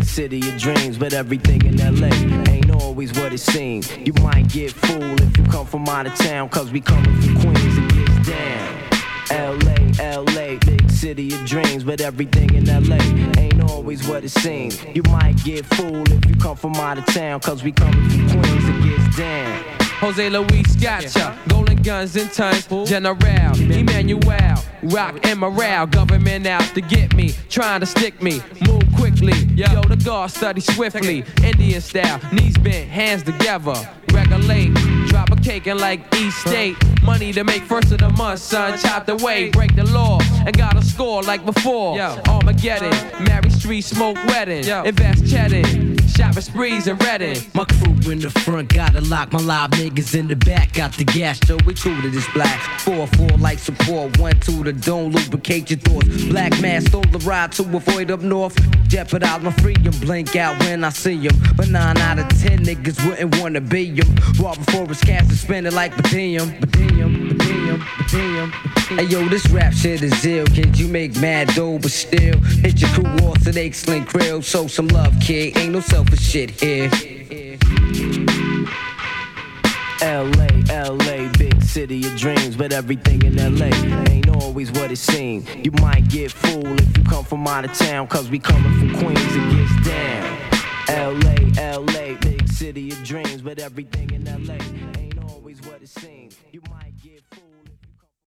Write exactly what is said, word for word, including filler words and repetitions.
city of dreams, but everything in L A ain't always what it seems. You might get fooled if you come from out of town, cause we coming from Queens and gets down. L A, L A, big city of dreams, but everything in L A ain't always what it seems. You might get fooled if you come from out of town, cause we coming from Queens and gets down. Jose Luis gotcha, golden guns and tons, General, Emmanuel, rock and morale, government out to get me, trying to stick me, move quickly, yo, the guard study swiftly, Indian style, knees bent, hands together, regulate, drop a cake and like East State, money to make first of the month, son, chopped away, break the law, and got a score like before, Armageddon, marry street, smoke wedding, invest cheddar, shopping sprees and Redding. My crew in the front, gotta lock my live niggas in the back. Got the gas, so we cool to this black. four four like support, one two the don't lubricate your thoughts. Black man stole the ride to avoid up north. Jeopardize my freedom, blink out when I see him. But nine out of ten niggas wouldn't wanna be him. Raw before his cash and spend it like Badium. Badium, Badium, Badium. Hey yo, this rap shit is ill. Kid, you make mad dough, but still hit your crew off to the excellent grill. Show some love, kid. Ain't no selfish shit here. L A, L A, big city of dreams, but everything in L A ain't always what it seems. You might get fooled if you come from out of town, cause we coming from Queens and gets down. L A, L A, big city of dreams, but everything in L A ain't always what it seems.